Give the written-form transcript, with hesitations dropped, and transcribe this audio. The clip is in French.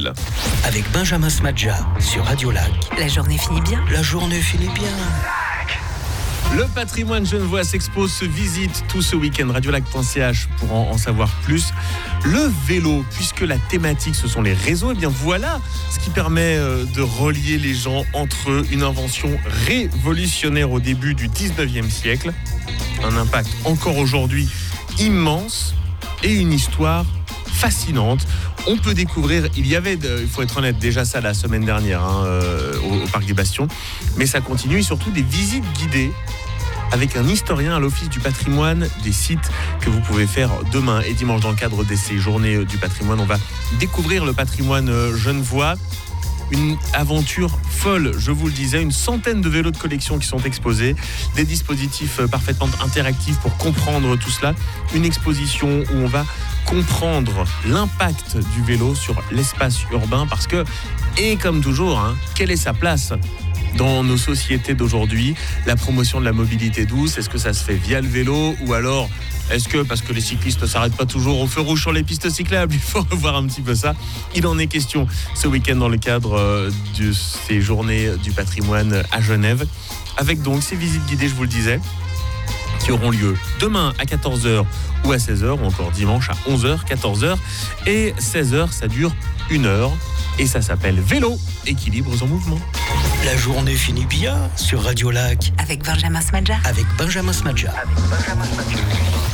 Noël. Avec Benjamin Smadja sur Radio Lac. La journée finit bien. La journée finit bien. Le patrimoine genevois s'expose, se visite tout ce week-end. Radiolac.ch pour en savoir plus. Le vélo, puisque la thématique ce sont les réseaux, et bien voilà ce qui permet de relier les gens entre eux. Une invention révolutionnaire au début du 19e siècle. Un impact encore aujourd'hui immense et une histoire fascinante. On peut découvrir, il faut être honnête, déjà ça la semaine dernière au Parc des Bastions, mais ça continue et surtout des visites guidées avec un historien à l'Office du patrimoine des sites que vous pouvez faire demain et dimanche dans le cadre de ces journées du patrimoine. On va découvrir le patrimoine genevois. Une aventure folle, je vous le disais, une centaine de vélos de collection qui sont exposés, des dispositifs parfaitement interactifs pour comprendre tout cela, une exposition où on va comprendre l'impact du vélo sur l'espace urbain parce que, et comme toujours, quelle est sa place dans nos sociétés d'aujourd'hui? La promotion de la mobilité douce, est-ce que ça se fait via le vélo ou alors est-ce que, parce que les cyclistes ne s'arrêtent pas toujours au feu rouge sur les pistes cyclables, il faut revoir un petit peu ça. Il en est question ce week-end dans le cadre de ces journées du patrimoine à Genève, avec donc ces visites guidées, je vous le disais, qui auront lieu demain à 14h ou à 16h, ou encore dimanche à 11h, 14h et 16h, ça dure 1 heure. Et ça s'appelle Vélo, équilibres en mouvement. La journée finit bien sur Radio Lac. Avec Benjamin Smadja. Avec Benjamin Smadja.